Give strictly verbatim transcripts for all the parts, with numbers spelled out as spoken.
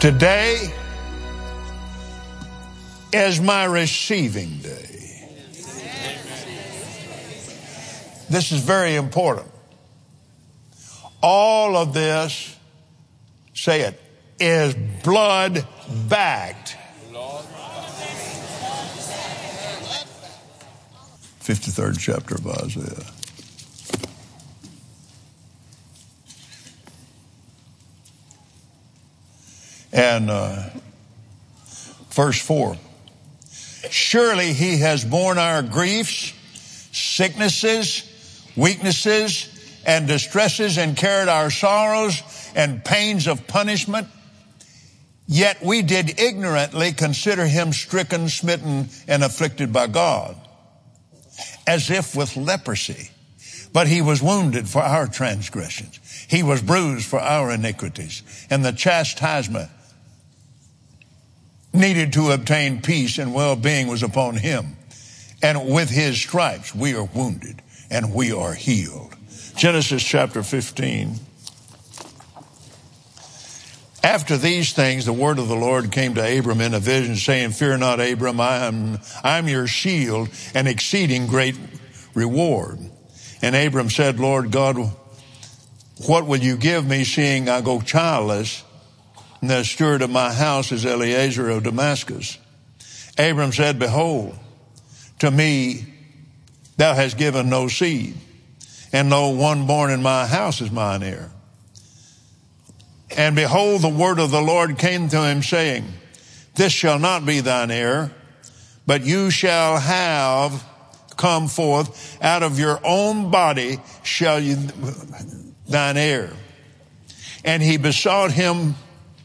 Today is my receiving day. This is very important. All of this, say it, is blood backed. fifty-third chapter of Isaiah. And uh, verse four. Surely he has borne our griefs, sicknesses, weaknesses, and distresses, and carried our sorrows and pains of punishment. Yet we did ignorantly consider him stricken, smitten, and afflicted by God, as if with leprosy. But he was wounded for our transgressions. He was bruised for our iniquities. And the chastisement needed to obtain peace and well-being was upon him. And with his stripes we are wounded and we are healed. Genesis chapter fifteen. After these things, the word of the Lord came to Abram in a vision, saying, Fear not, Abram, I am, I am your shield and exceeding great reward. And Abram said, Lord God, what will you give me, seeing I go childless? And the steward of my house is Eliezer of Damascus. Abram said, Behold, to me thou hast given no seed, and no one born in my house is mine heir. And behold, the word of the Lord came to him, saying, This shall not be thine heir, but you shall have come forth out of your own body shall you thine heir. And he besought him,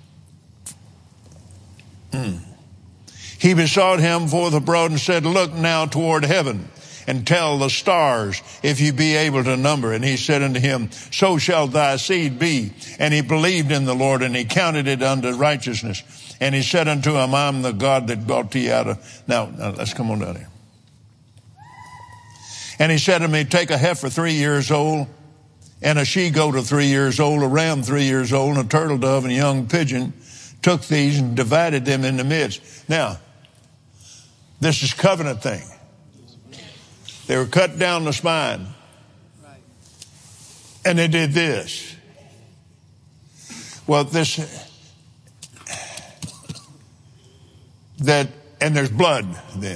hmm, he besought him forth abroad and said, Look now toward heaven and tell the stars if you be able to number. And he said unto him, So shall thy seed be. And he believed in the Lord, and he counted it unto righteousness. And he said unto him, I am the God that brought thee out of... Now, now let's come on down here. And he said to me, Take a heifer three years old, and a she-goat of three years old, a ram three years old, and a turtle dove, and a young pigeon. Took these and divided them in the midst. Now, this is covenant thing. They were cut down the spine. And they did this. Well, this, that, and there's blood then.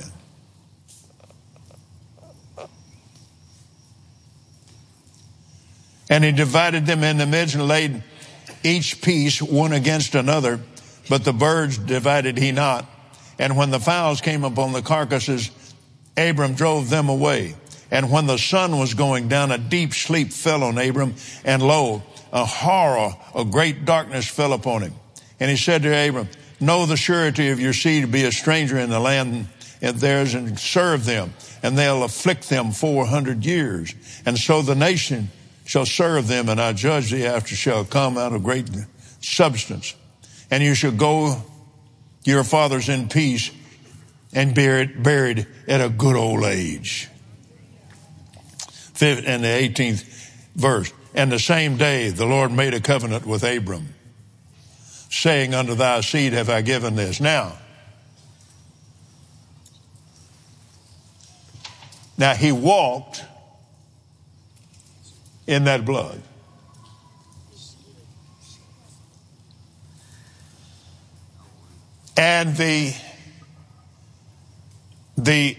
And he divided them in the midst and laid each piece one against another, but the birds divided he not. And when the fowls came upon the carcasses, Abram drove them away. And when the sun was going down, a deep sleep fell on Abram, and lo, a horror, a great darkness fell upon him. And he said to Abram, Know the surety of your seed to be a stranger in the land of theirs, and serve them, and they'll afflict them four hundred years. And so the nation shall serve them, and I judge thee after shall come out of great substance. And you shall go to your fathers in peace, and buried, buried at a good old age. Fifth and the eighteenth verse. And the same day the Lord made a covenant with Abram, saying, Unto thy seed have I given this. Now, now he walked in that blood. And the The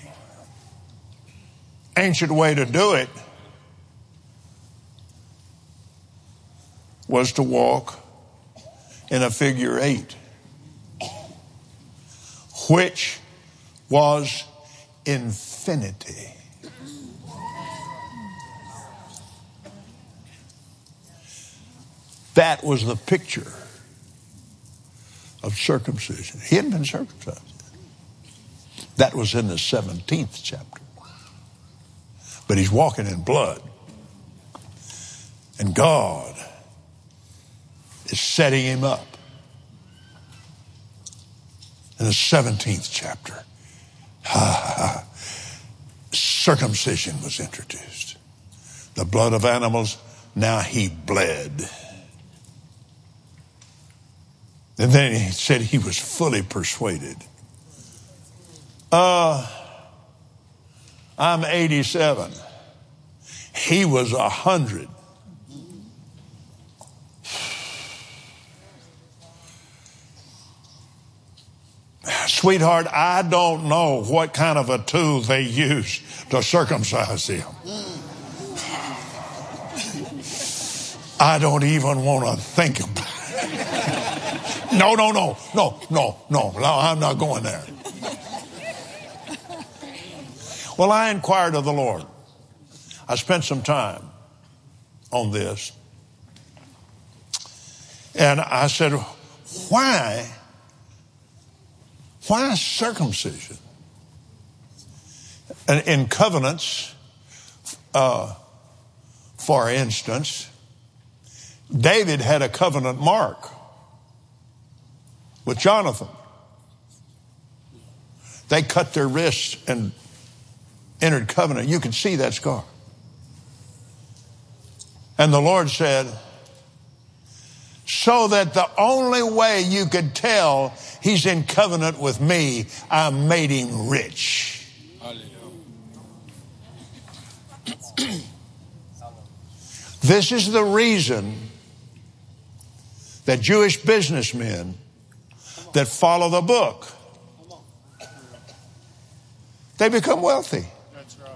ancient way to do it was to walk in a figure eight, which was infinity. That was the picture of circumcision. He hadn't been circumcised. That was in the seventeenth chapter. But he's walking in blood. And God is setting him up. In the seventeenth chapter, circumcision was introduced. The blood of animals, now he bled. And then he said he was fully persuaded. Uh, I'm eighty-seven. He was a hundred. Sweetheart, I don't know what kind of a tool they use to circumcise him. I don't even want to think about it. No, no, no, no, no, no, no, I'm not going there. Well, I inquired of the Lord. I spent some time on this. And I said, why, why circumcision? And in covenants, uh, for instance, David had a covenant mark with Jonathan. They cut their wrists and entered covenant. You can see that scar. And the Lord said, so that the only way you could tell he's in covenant with me, I made him rich. This is the reason that Jewish businessmen that follow the book, they become wealthy. That's right.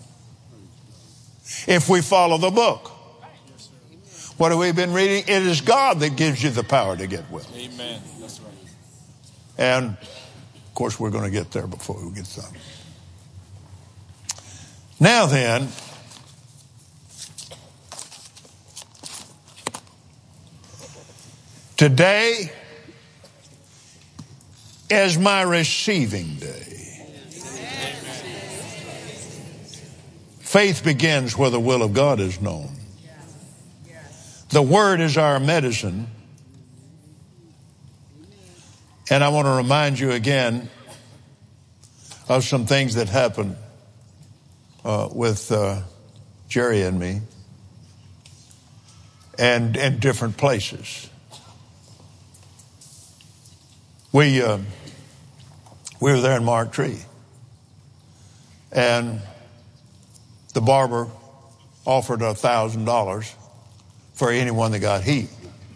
If we follow the book. What have we been reading? It is God that gives you the power to get wealth. Amen. That's right. And, of course, we're going to get there before we get done. Now then, today is my receiving day. Faith begins where the will of God is known. The Word is our medicine. And I want to remind you again of some things that happened uh, with uh, Jerry and me and in different places. We, uh, we were there in Mark Tree. And the barber offered a thousand dollars for anyone that got heat.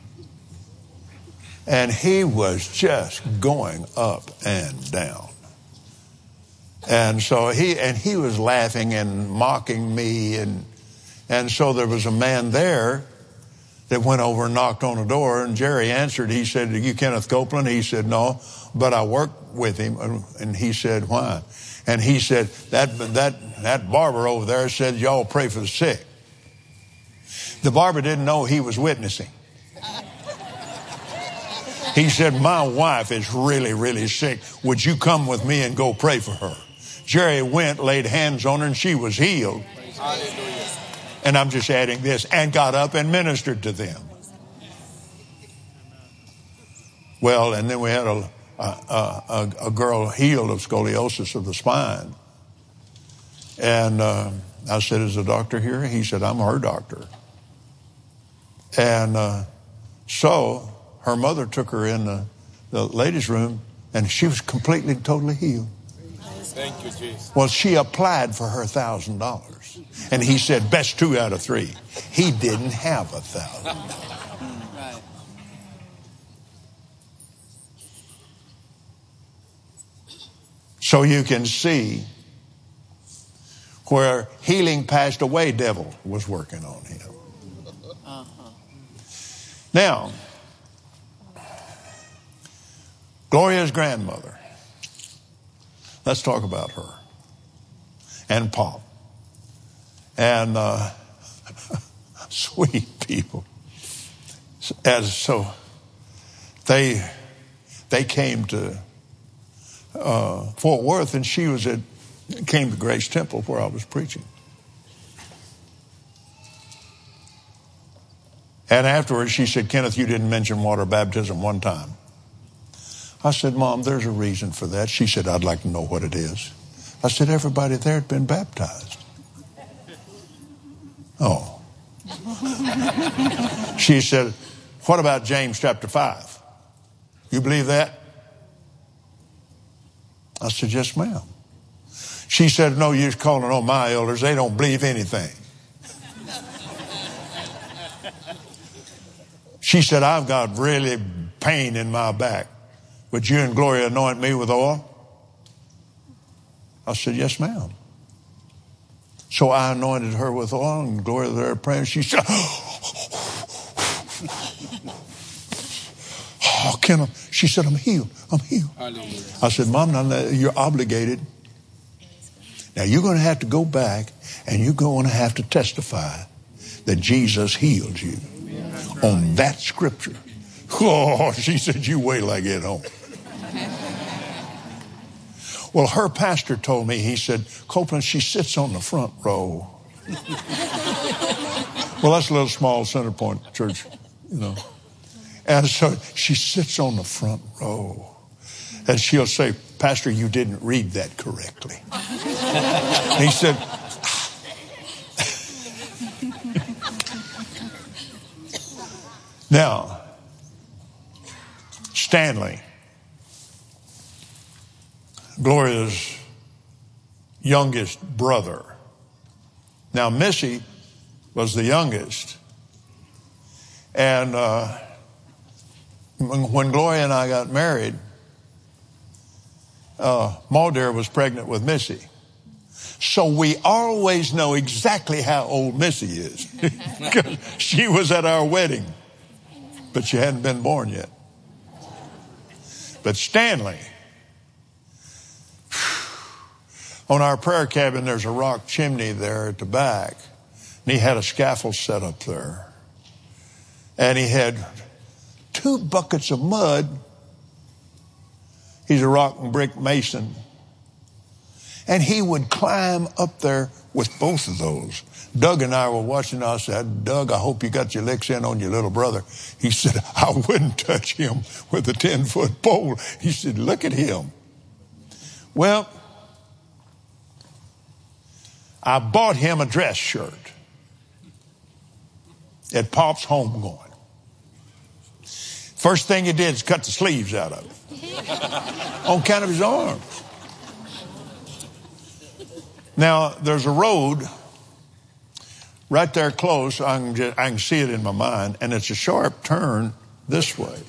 And he was just going up and down. And so he, and he was laughing and mocking me. And, and so there was a man there that went over and knocked on the door, and Jerry answered. He said, "Are you Kenneth Copeland?" He said, "No, but I work with him." And he said, "Why?" And he said, that, that, that barber over there said, "Y'all pray for the sick." The barber didn't know he was witnessing. He said, "My wife is really, really sick. Would you come with me and go pray for her?" Jerry went, laid hands on her, and she was healed. Hallelujah. And I'm just adding this, and got up and ministered to them. Well, and then we had a, a, a, a girl healed of scoliosis of the spine. And uh, I said, "Is the doctor here?" He said, "I'm her doctor." And uh, so her mother took her in the, the ladies' room, and she was completely, totally healed. Thank you, Jesus. Well, she applied for her thousand dollars, and he said, "Best two out of three." He didn't have a thousand. Right. So you can see where healing passed away, devil was working on him. Uh-huh. Now, Gloria's grandmother. Let's talk about her and Pop. And uh, sweet people. As so, they they came to uh, Fort Worth, and she was at came to Grace Temple where I was preaching. And afterwards, she said, "Kenneth, you didn't mention water baptism one time." I said, "Mom, there's a reason for that." She said, "I'd like to know what it is." I said, "Everybody there had been baptized." Oh. She said, "What about James chapter five?" You believe that? I said, yes, ma'am. She said, no use calling on my elders. They don't believe anything. She said, I've got really pain in my back. Would you and Gloria anoint me with oil? I said, yes, ma'am. So I anointed her with oil, and Gloria there praying. She said, oh, can I? She said, I'm healed. I'm healed. Hallelujah. I said, Mom, you're obligated. Now you're going to have to go back and you're going to have to testify that Jesus healed you on that scripture. Oh, she said, you wait till I get home. Well, her pastor told me, he said, Copeland, she sits on the front row. Well, that's a little small Center Point church, you know. And so she sits on the front row. And she'll say, Pastor, you didn't read that correctly. And he said, now, Stanley, Gloria's youngest brother. Now, Missy was the youngest. And uh, when Gloria and I got married, uh, Mulder was pregnant with Missy. So we always know exactly how old Missy is. Because she was at our wedding, but she hadn't been born yet. But Stanley, on our prayer cabin, there's a rock chimney there at the back. And he had a scaffold set up there. And he had two buckets of mud. He's a rock and brick mason. And he would climb up there with both of those. Doug and I were watching. I said, Doug, I hope you got your licks in on your little brother. He said, I wouldn't touch him with a ten-foot pole. He said, look at him. Well, I bought him a dress shirt at Pop's homegoing. First thing he did is cut the sleeves out of it on account of his arm. Now, there's a road right there close. I can, just, I can see it in my mind, and it's a sharp turn this way.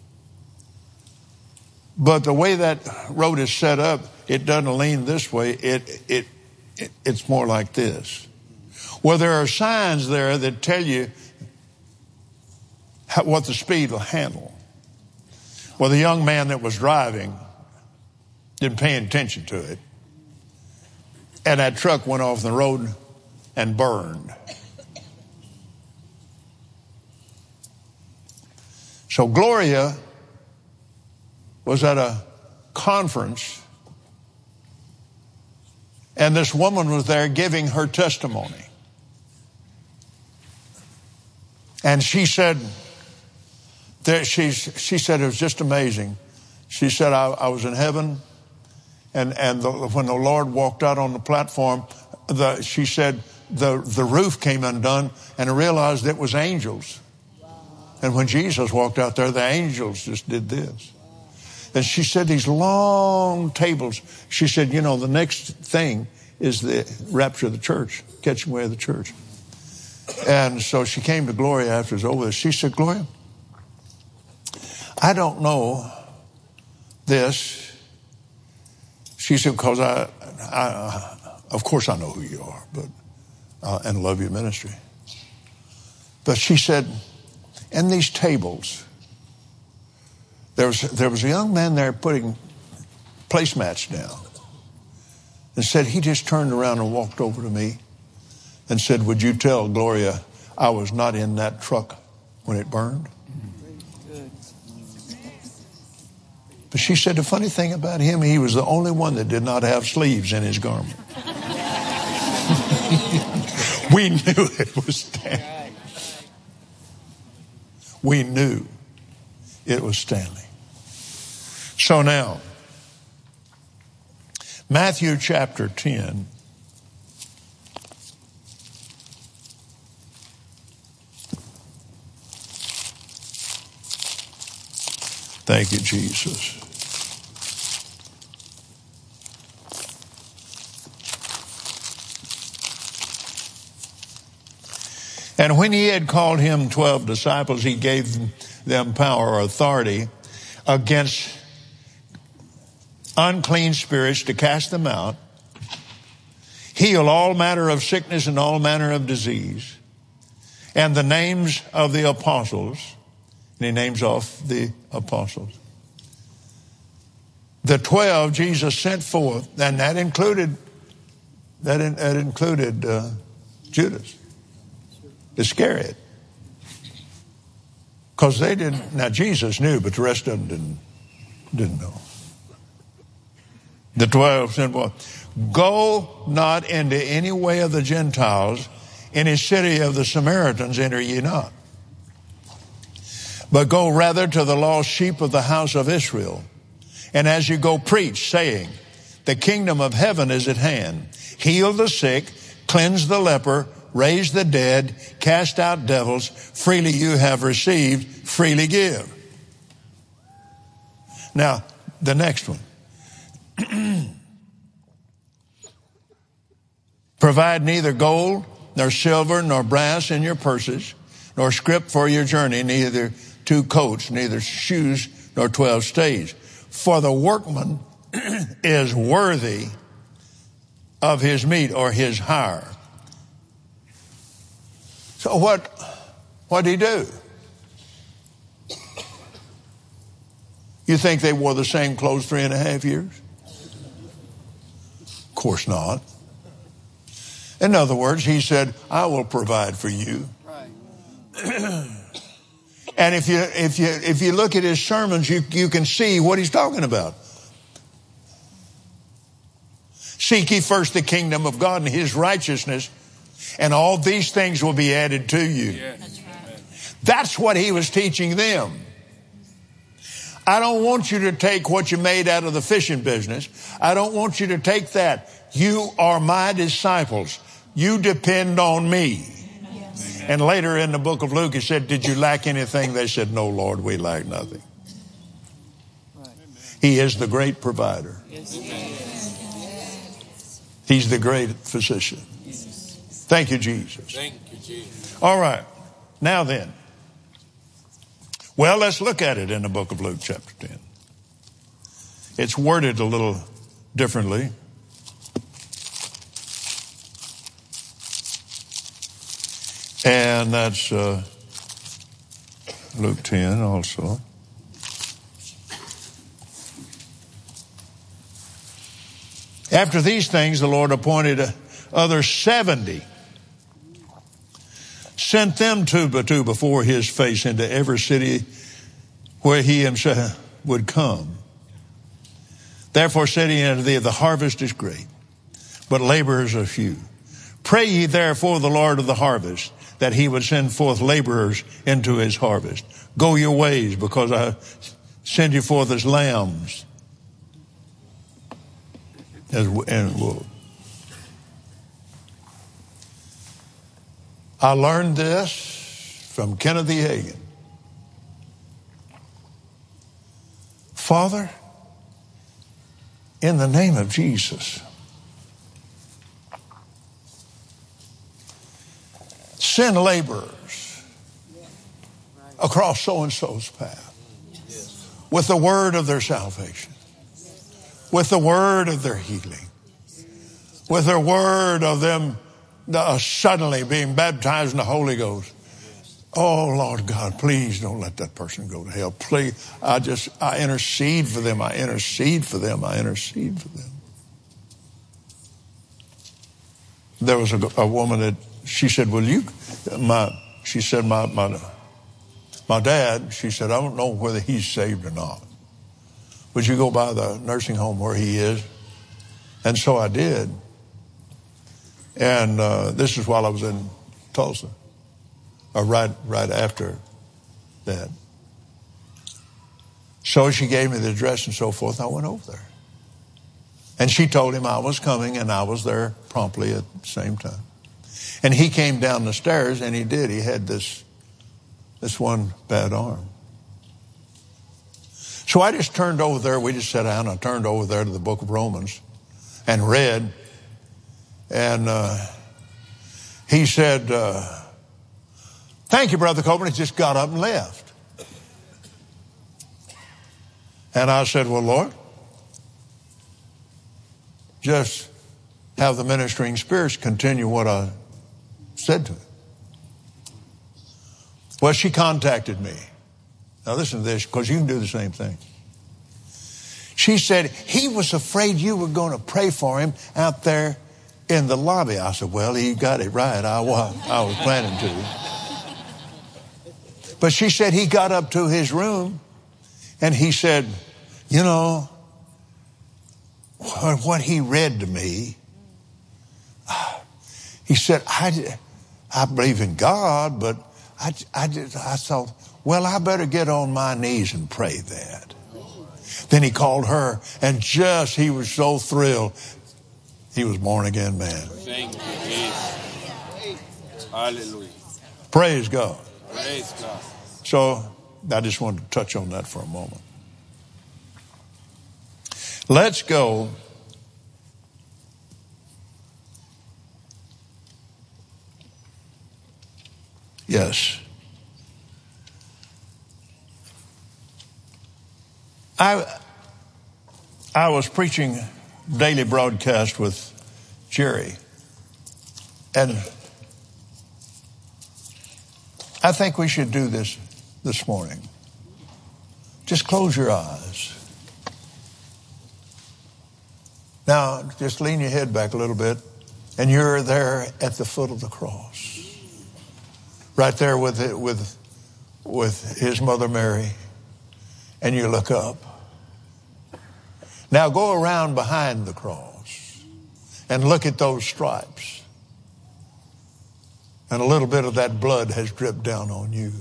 But the way that road is set up, it doesn't lean this way. It, it, it, it's more like this. Well, there are signs there that tell you how, what the speed will handle. Well, the young man that was driving didn't pay attention to it. And that truck went off the road and burned. So Gloria was at a conference, and this woman was there giving her testimony. And she said, that she, she said it was just amazing. She said, I, I was in heaven, and, and the, when the Lord walked out on the platform, the, she said, the, the roof came undone, and I realized it was angels. And when Jesus walked out there, the angels just did this. And she said these long tables. She said, you know, the next thing is the rapture of the church, catching away of the church. And so she came to Gloria after it was over. She said, Gloria, I don't know this. She said, because I, I, of course I know who you are, but, uh, and love your ministry. But she said, and these tables, there was, there was a young man there putting placemats down, and said he just turned around and walked over to me and said, would you tell Gloria I was not in that truck when it burned? But she said the funny thing about him, he was the only one that did not have sleeves in his garment. We knew it was Stanley. We knew it was Stanley. So now, Matthew chapter ten. Thank you, Jesus. And when he had called him twelve disciples, he gave them power or authority against unclean spirits to cast them out, heal all manner of sickness and all manner of disease. And the names of the apostles, and he names off the apostles. The twelve Jesus sent forth, and that included that, in, that included uh, Judas Iscariot, because they didn't. Now Jesus knew, but the rest of them didn't didn't know. The twelve sent forth, go not into any way of the Gentiles, any city of the Samaritans enter ye not, but go rather to the lost sheep of the house of Israel. And as you go, preach, saying, the kingdom of heaven is at hand. Heal the sick, cleanse the leper, raise the dead, cast out devils. Freely you have received, freely give. Now, the next one. Provide neither gold, nor silver, nor brass in your purses, nor scrip for your journey, neither two coats, neither shoes, nor twelve stays. For the workman is worthy of his meat or his hire. So what, what did he do? You think they wore the same clothes three and a half years? Of course not. In other words, he said, I will provide for you. Right. And if you, if you, if you look at his sermons, you, you can see what he's talking about. Seek ye first the kingdom of God and his righteousness, and all these things will be added to you. Yeah. That's right. That's what he was teaching them. I don't want you to take what you made out of the fishing business. I don't want you to take that. You are my disciples. You depend on me. Yes. And later in the book of Luke, he said, did you lack anything? They said, no, Lord, we lack nothing. Right. He is the great provider. Yes. He's the great physician. Yes. Thank you, Jesus. Thank you, Jesus. All right. Now then. Well, let's look at it in the book of Luke chapter ten. It's worded a little differently. And that's uh, Luke ten also. After these things, the Lord appointed other seventy, sent them two by two before his face into every city where he himself would come. Therefore said he unto thee, the harvest is great, but laborers are few. Pray ye therefore the Lord of the harvest, that he would send forth laborers into his harvest. Go your ways, because I send you forth as lambs as and wolves. I learned this from Kenneth E. Hagin. Father, in the name of Jesus, send laborers across so-and-so's path with the word of their salvation, with the word of their healing, with the word of them uh, suddenly being baptized in the Holy Ghost. Oh, Lord God, please don't let that person go to hell. Please, I just, I intercede for them. I intercede for them. I intercede for them. There was a, a woman that, she said, well, you, my, she said, my, my, my dad, she said, I don't know whether he's saved or not. Would you go by the nursing home where he is? And so I did. And uh, this is while I was in Tulsa, or right, right after that. So she gave me the address and so forth. I went over there. And she told him I was coming, and I was there promptly at the same time. And he came down the stairs, and he did. He had this, this one bad arm. So I just turned over there. We just sat down. I turned over there to the book of Romans and read. And uh, he said, uh, thank you, Brother Copeland. He just got up and left. And I said, well, Lord, just have the ministering spirits continue what I said to him. Well, she contacted me. Now listen to this, because you can do the same thing. She said, he was afraid you were going to pray for him out there in the lobby. I said, well, he got it right. I was, I was planning to. But she said he got up to his room and he said, you know, what he read to me, he said, I, I believe in God, but I, I, just, I thought, well, I better get on my knees and pray that. Then he called her, and just, he was so thrilled. He was born again man. Thank you, Jesus. Hallelujah. Praise God. Praise God. So I just wanted to touch on that for a moment. Let's go Yes. I I was preaching daily broadcast with Jerry, and I think we should do this this morning. Just close your eyes. Now, just lean your head back a little bit, and you're there at the foot of the cross. Right there with it, with with his mother Mary, and you look up. Now go around behind the cross and look at those stripes. And a little bit of that blood has dripped down on you.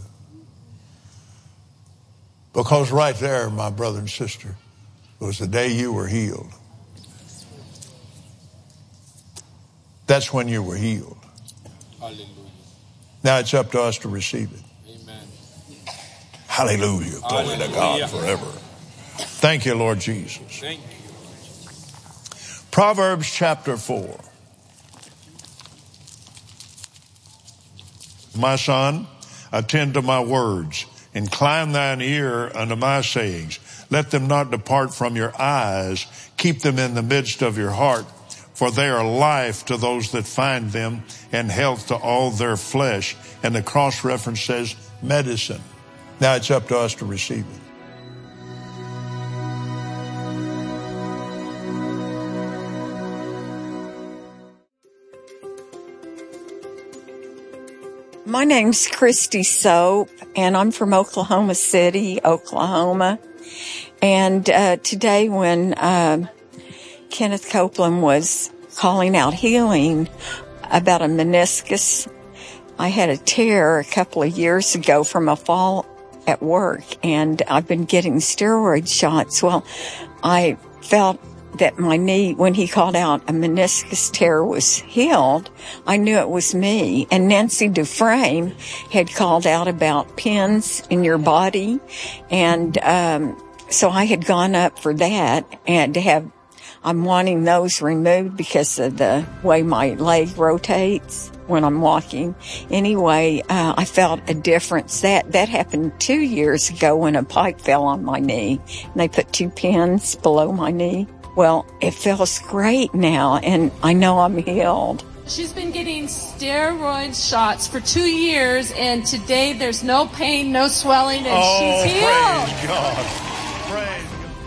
Because right there, my brother and sister, was the day you were healed. That's when you were healed. Hallelujah. Now it's up to us to receive it. Amen. Hallelujah. Glory Hallelujah. to God forever. Thank you, Lord Jesus. Thank you. Proverbs chapter four. My son, attend to my words. Incline thine ear unto my sayings. Let them not depart from your eyes. Keep them in the midst of your heart. For they are life to those that find them, and health to all their flesh. And the cross reference says medicine. Now it's up to us to receive it. My name's Christy Soap, and I'm from Oklahoma City, Oklahoma. And uh, today when uh, Kenneth Copeland was calling out healing about a meniscus, I had a tear a couple of years ago from a fall at work, and I've been getting steroid shots. Well, I felt that my knee, when he called out a meniscus tear was healed, I knew it was me. And Nancy Dufresne had called out about pins in your body. And um so I had gone up for that, and to have, I'm wanting those removed because of the way my leg rotates when I'm walking. Anyway, uh, I felt a difference. That, that happened two years ago when a pipe fell on my knee, and they put two pins below my knee. Well, it feels great now, and I know I'm healed. She's been getting steroid shots for two years, and today there's no pain, no swelling, and oh, she's healed. Praise God. Praise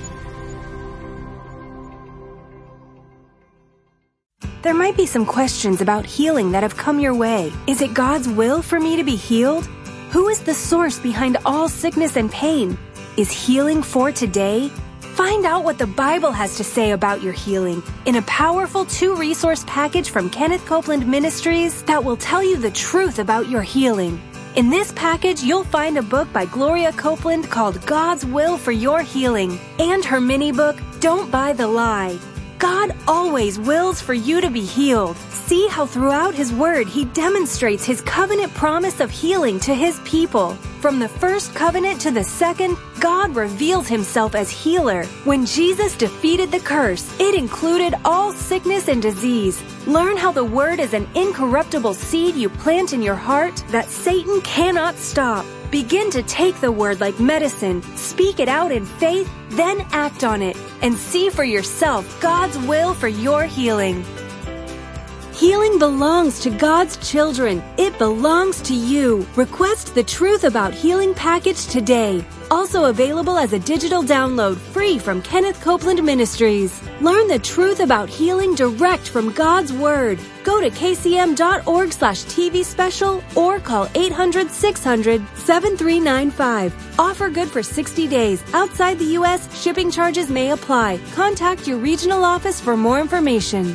God. There might be some questions about healing that have come your way. Is it God's will for me to be healed? Who is the source behind all sickness and pain? Is healing for today? Find out what the Bible has to say about your healing in a powerful two-resource package from Kenneth Copeland Ministries that will tell you the truth about your healing. In this package, you'll find a book by Gloria Copeland called God's Will for Your Healing, and her mini-book, Don't Buy the Lie. God always wills for you to be healed. See how throughout His Word He demonstrates His covenant promise of healing to His people. From the first covenant to the second, God reveals himself as healer. When Jesus defeated the curse, it included all sickness and disease. Learn how the Word is an incorruptible seed you plant in your heart that Satan cannot stop. Begin to take the Word like medicine, speak it out in faith, then act on it, and see for yourself God's will for your healing. Healing belongs to God's children. It belongs to you. Request the Truth About Healing package today. Also available as a digital download free from Kenneth Copeland Ministries. Learn the truth about healing direct from God's Word. Go to kcm.org slash TV special or call eight hundred, six hundred, seven three nine five. Offer good for sixty days. Outside the U S, shipping charges may apply. Contact your regional office for more information.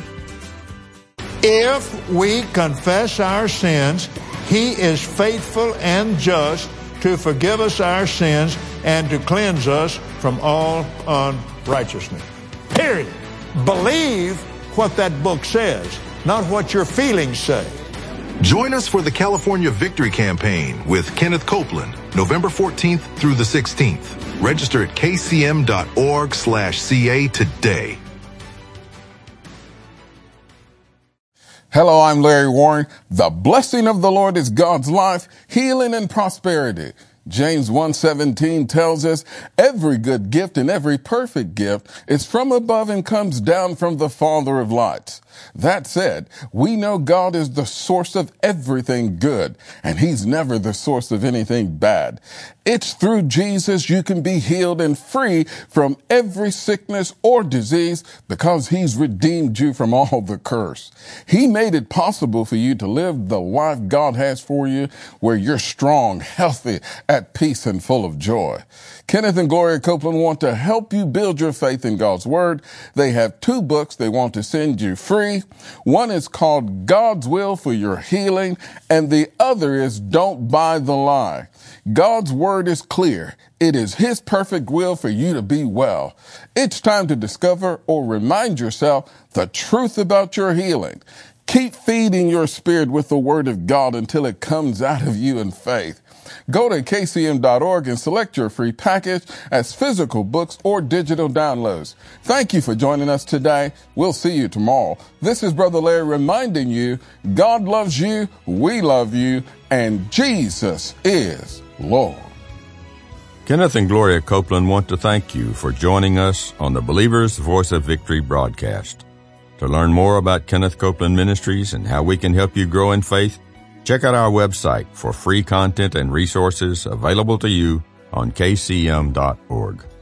If we confess our sins, he is faithful and just to forgive us our sins and to cleanse us from all unrighteousness. Period. Believe what that book says, not what your feelings say. Join us for the California Victory Campaign with Kenneth Copeland, November fourteenth through the sixteenth. Register at kcm.org slash CA today. Hello, I'm Larry Warren. The blessing of the Lord is God's life, healing, and prosperity. James one seventeen tells us every good gift and every perfect gift is from above and comes down from the Father of lights. That said, we know God is the source of everything good, and he's never the source of anything bad. It's through Jesus you can be healed and free from every sickness or disease because he's redeemed you from all the curse. He made it possible for you to live the life God has for you where you're strong, healthy, at peace, and full of joy. Kenneth and Gloria Copeland want to help you build your faith in God's Word. They have two books they want to send you free. One is called God's Will for Your Healing, and the other is Don't Buy the Lie. God's Word is clear. It is his perfect will for you to be well. It's time to discover or remind yourself the truth about your healing. Keep feeding your spirit with the Word of God until it comes out of you in faith. Go to k c m dot org and select your free package as physical books or digital downloads. Thank you for joining us today. We'll see you tomorrow. This is Brother Larry reminding you, God loves you, we love you, and Jesus is Lord. Kenneth and Gloria Copeland want to thank you for joining us on the Believer's Voice of Victory broadcast. To learn more about Kenneth Copeland Ministries and how we can help you grow in faith, check out our website for free content and resources available to you on k c m dot org.